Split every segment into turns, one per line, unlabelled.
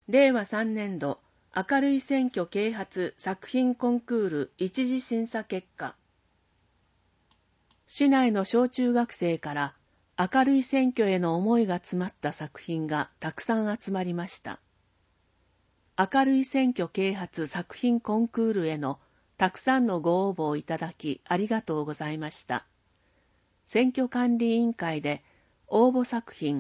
令和3年度明るい選挙啓発作品コンクール一次審査結果。市内の小中学生から明るい選挙への思いが詰まった作品がたくさん集まりました。明るい選挙啓発作品コンクールへのたくさんのご応募をいただきありがとうございました。選挙管理委員会で応募作品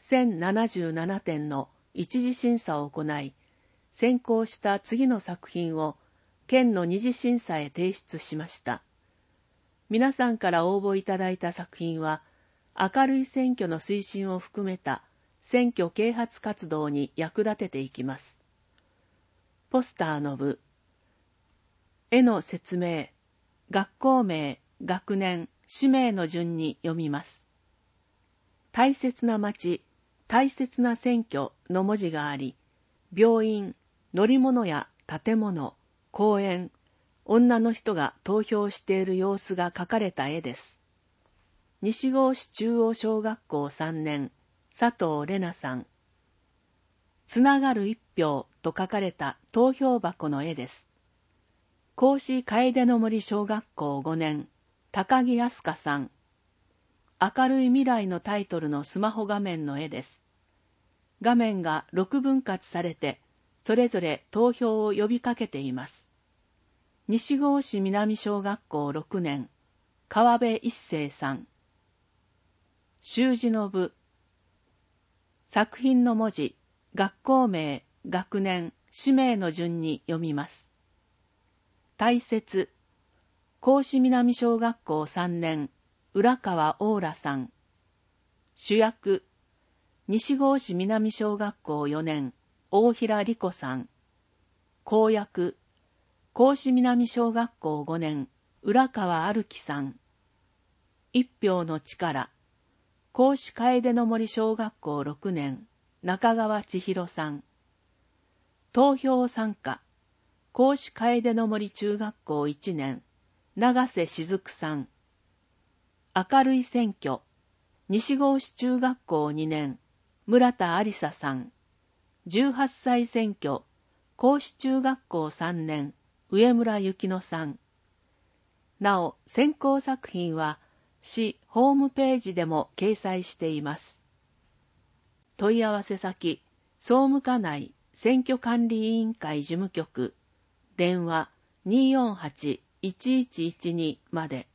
1077点の一次審査を行い、選考した次の作品を県の二次審査へ提出しました。皆さんから応募いただいた作品は、明るい選挙の推進を含めた選挙啓発活動に役立てていきます。ポスターの部、絵の説明、学校名、学年、氏名の順に読みます。大切な町、大切な選挙の文字があり、病院、乗り物や建物、公園、女の人が投票している様子が描かれた絵です。西郷市中央小学校3年、佐藤玲奈さん。つながる一票と書かれた投票箱の絵です。甲子楓の森小学校5年、高木飛鳥さん。明るい未来のタイトルのスマホ画面の絵です。画面が6分割されて、それぞれ投票を呼びかけています。西郷市南小学校6年、川辺一生さん。習字の部。作品の文字、学校名、学年、氏名の順に読みます。大切。甲子南小学校3年、浦川オーラさん。主役。西郷市南小学校4年、大平理子さん。公約。甲子南小学校5年、浦川歩樹さん。一票の力。甲子楓の森小学校6年、中川千尋さん。投票参加。甲子楓の森中学校1年、長瀬雫さん。明るい選挙。西郷市中学校2年、村田ありささん。18歳選挙。甲子中学校3年、上村幸乃さん。なお、選考作品は市ホームページでも掲載しています。問い合わせ先、総務課内選挙管理委員会事務局、電話 248-1112 まで。